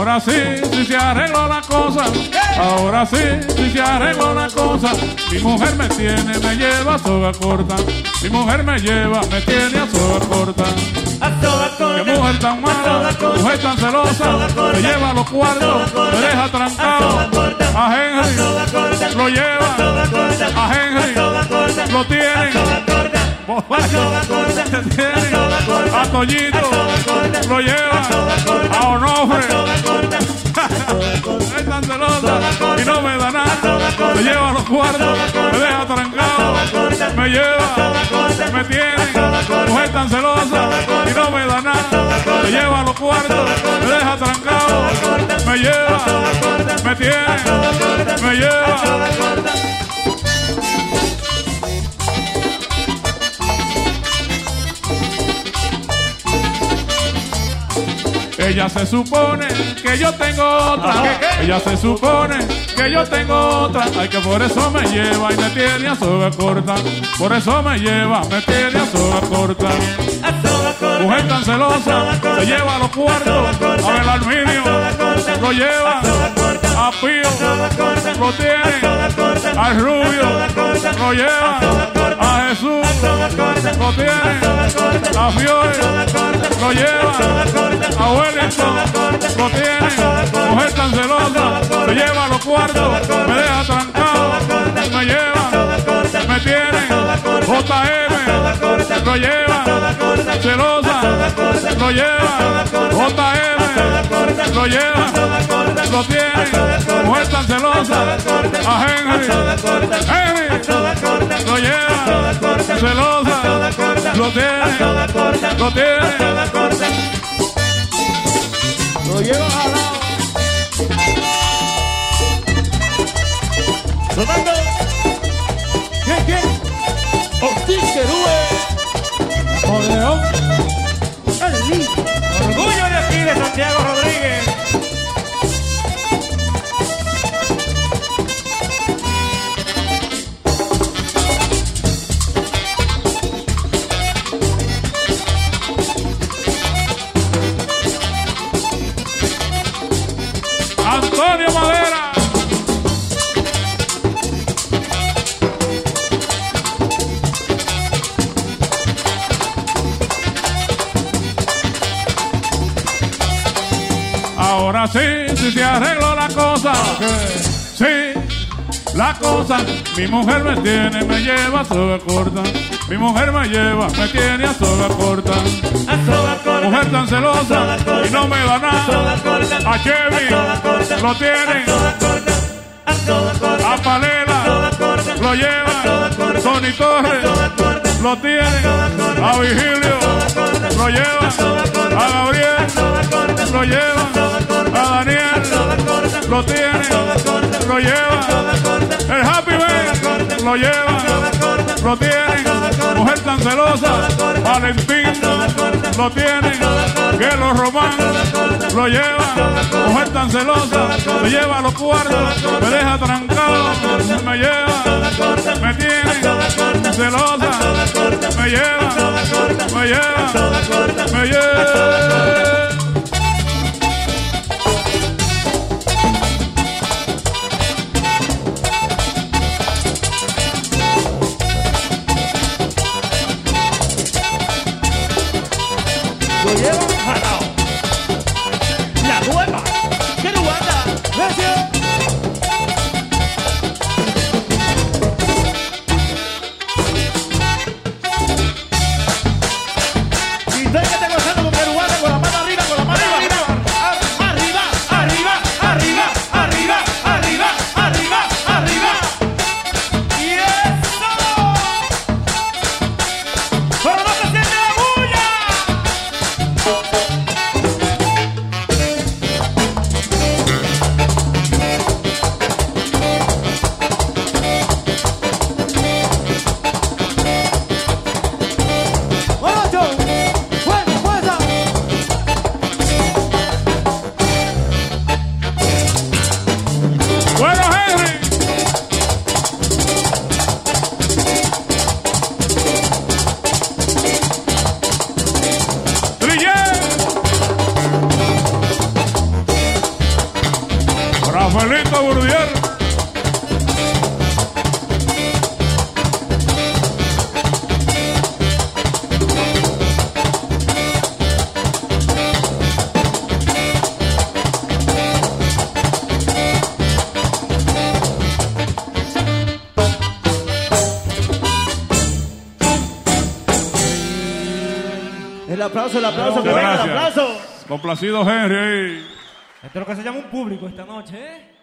Ahora sí, si se arregló la cosa. Ahora sí, si se arregló la cosa. Mi mujer me tiene, me lleva a soga corta. Mi mujer me lleva, me tiene a soga corta. Qué mujer tan mala, mujer tan celosa. Me lleva a los cuartos, me deja trancado. A Henry lo lleva, a Henry lo tienen. A Toñito lo lleva, a Onofre es tan celosa y no me da nada. Me lleva a los cuartos, me deja trancado. Me lleva, me tiene, mujer tan celosa y no me da nada. Me lleva a los cuartos, me deja trancado. Me lleva, me tiene, me lleva. Ella se supone que yo tengo otra. Ella se supone que yo tengo otra. Ay, que por eso me lleva y me tiene a soga corta. Por eso me lleva, me tiene a soga corta. Mujer tan celosa, se lleva a los cuartos. A Belarminio lo lleva. A Pío lo tiene. Al Rubio lo lleva. A Jesús lo tiene. A Fiore lo lleva. A Wellington lo tiene. Mujer tan celosa, me lleva a los cuartos, me deja trancado. Me lleva, me tiene. JM lo lleva. Celosa lo lleva. JM lo lleva. Lo tiene. Mujer tan celosa. A Henry lo lleva. Celosa lo tiene. Lo tiene. Lo lleva jalado. Sonando. ¿Quién? Ortiz Querube. Odeón. Orgullo de aquí de Santiago Rodríguez. Antonio Madera. Ahora sí, si se arregló la cosa. Sí, la cosa. Mi mujer me tiene, me lleva a soga corta. Mi mujer me lleva, me tiene a soga corta. Mujer tan celosa y no me da nada. A Chevy lo tiene. A Palela lo lleva. Tony Torres lo tiene. A Vigilio lo lleva. A Gabriel lo lleva. A Daniel lo tiene. Lo lleva. El Happy Man lo lleva. Lo tiene. Mujer tan celosa. Valentín lo tiene. Guelo Román lo lleva. Mujer tan celosa. Me lleva a los cuartos. Me deja trancado. Me lleva. Me tiene. Celosa. Me lleva. Me lleva. Me lleva. Lo lleva jalao. La nueva. ¡Qué nueva! Gracias. Y estoy que te gozando con Querubana con la mano Rafaelito Burdier. El aplauso, que venga el Gracias. aplauso. Complacido Henry. Esto es lo que se llama un público esta noche, ¿eh?